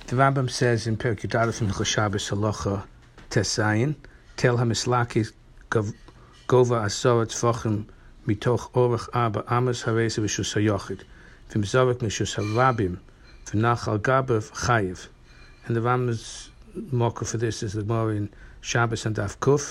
The Rambam says in Perek Yud Aleph in Shabbos Halacha Tesayin, Tel HaMislaki Gova Asorat Tfachim Mitoch Orach Arba Amos Hareze V'Shus HaYochid V'Mzorek Mishus HaRabim V'Nach Al Gabav Chayiv. And the Rambam's marker for this is the more in Shabbos and Daf Kuf.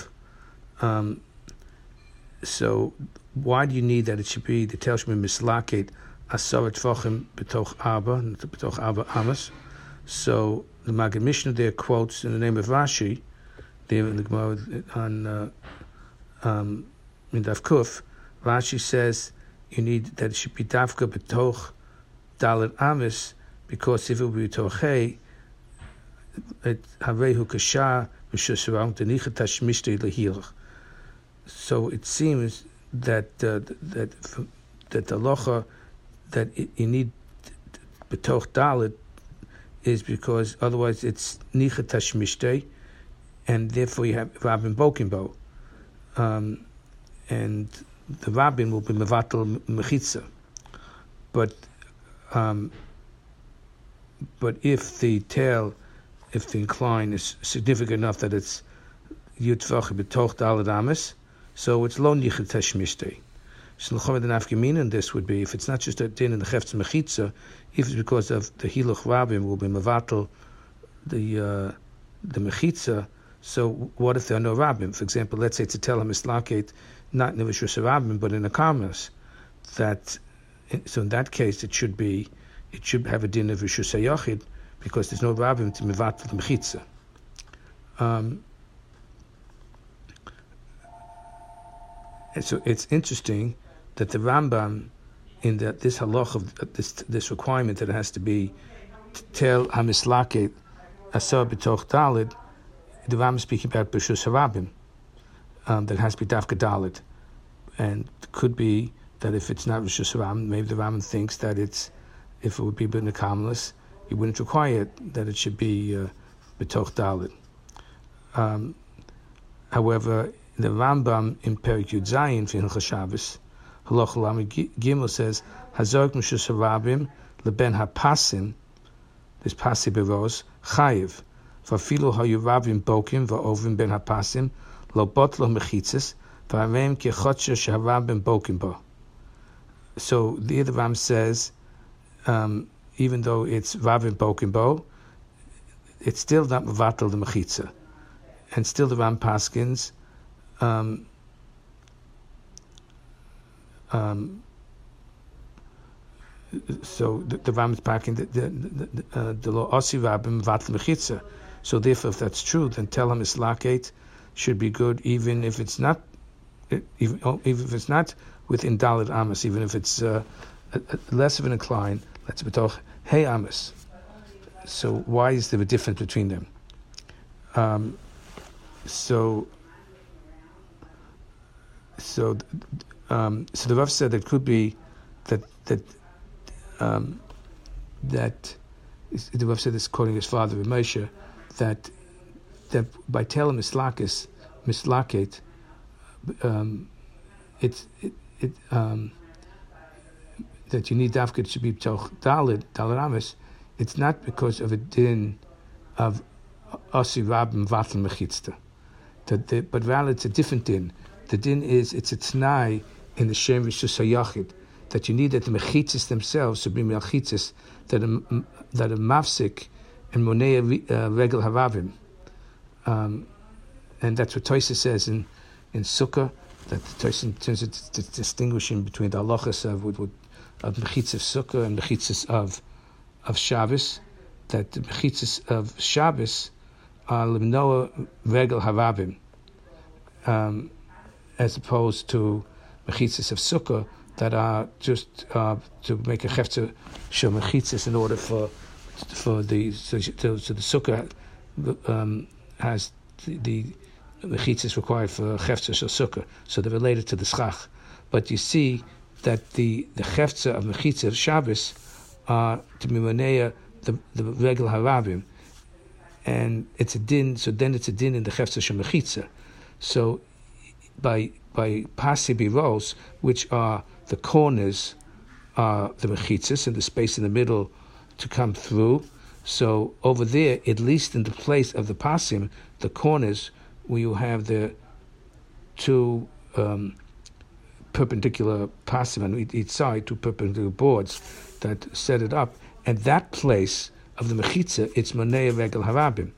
So why do you need that it should be the Tel Shmi Mislaket Asorat Tfachim B'Toch Arba Amos? So the Maggid Mishnah there quotes in the name of Rashi, there in the Gemara on in Daf Kuf, Rashi says you need that it should be Davka B'Toch Dalet Amis, because if it would be Tochei, Harehu Kasha V'Shusharam Tenicha Tashmishtei Lehilach. So it seems that that the locha that you need B'Toch Dalet is because otherwise it's Nicha Tashmishtei, and therefore you have Rabin Bokimbo. And the Rabin will be Mevatel Mechitza. But if the tail, if the incline is significant enough that it's Yudvach B'Toch Daled Amis, so it's Lo Nicha Tashmishtei. So the nafkamina in this would be, if it's not just a din in the Chefetz Mechitza, if it's because of the Hiluch Rabim will be Mevatel the Mechitza, so what if there are no Rabim? For example, let's say it's a Tel HaMislaket, not in the Rishus Rabim, but in a Karmas, that, so in that case it should have a din of Rishus HaYochid, because there's no Rabim to Mevatel the Mechitza. And so it's interesting that the Rambam, in this halach of this requirement that it has to be Tel HaMislaket Asar B'Toch Daled, the Rambam is speaking about B'Shus HaRabim, that has to be Dafka Daled, and it could be that if it's not B'Shus HaRabim, maybe the Rambam thinks that if it would be B'Nei Kamlas, he wouldn't require it, that it should be B'Toch Daled. However, the Rambam in Perek Yud Zayin for Hilchos Shabbos, Halacha Lamed Gimel says, Hazorek Mishus HaRabim leben hapasim, this pasi beros chayiv, v'afilu hayu Rabim bokim v'ovim ben hapasim lo bot lo mechitzes v'areim kechotche sheharabim bokim bo. So the Ram says, even though it's Rabim bokim bo, it's still not mevatel the mechitza, and still the Ram paskins. So the Ram is packing the lo osi Rabim vatl mechitza. So therefore, if that's true, then Tel HaMislaket should be good, even if it's not, even if it's not within Dalet Amos, even if it's less of an incline. Let's betoch hey Amos. So why is there a difference between them? So the Rav said that it could be that the Rav said this, quoting his father Moshe, that by Tel HaMislaket, that you need dafka to be B'Toch Daled Amis. It's not because of a din of Asi Rabim Vatl Mechitzta, but rather it's a different din. The din is, it's a t'nai in the Shem Rishus HaYachid, that you need that the mechitzes themselves should be mechitzes that are mafsik and monea regel haravim. And that's what Tosa says in Sukkah, that Tosa turns it to distinguishing between the halachas of mechitzes of Sukkah and mechitzes of Shabbos, that the mechitzes of Shabbos are limnoa regel haravim, as opposed to mechitzas of sukkah that are just to make a chefta shel mechitzas in order for the so the sukkah has the mechitzas required for chefta shel sukkah, so they're related to the schach. But you see that the chefta of mechitzas of Shabbos are to mimonea the regel harabim, and it's a din. So then it's a din in the chefta shel mechitzah. So by pasi biros, which are the corners, are the mechitzas and the space in the middle to come through. So over there, at least in the place of the pasim, the corners where you have the two perpendicular pasim on each side, two perpendicular boards that set it up, and that place of the mechitza, it's monei regel harabim.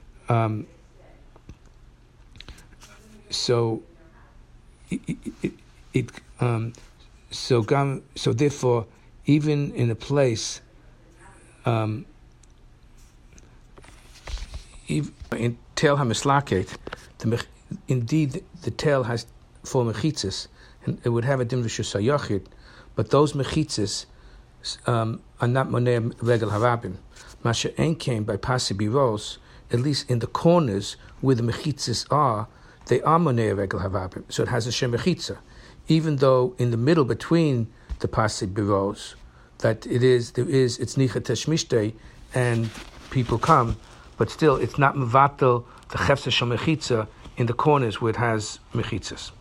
So so therefore, even in a place, in Tel HaMislaket, indeed the Tel has 4 mechitzas, and it would have a dim v'shusayachid, but those mechitzas are not monei regel harabim. Masha Ein came by Pasi Biros, at least in the corners where the mechitzas are, they are monei regel harabim. So it has a shem mechitza, even though in the middle between the Pasi Biros, that it's nichat teshmishtei, and people come, but still it's not mevatel the chefsa shel mechitza in the corners where it has mechitzas.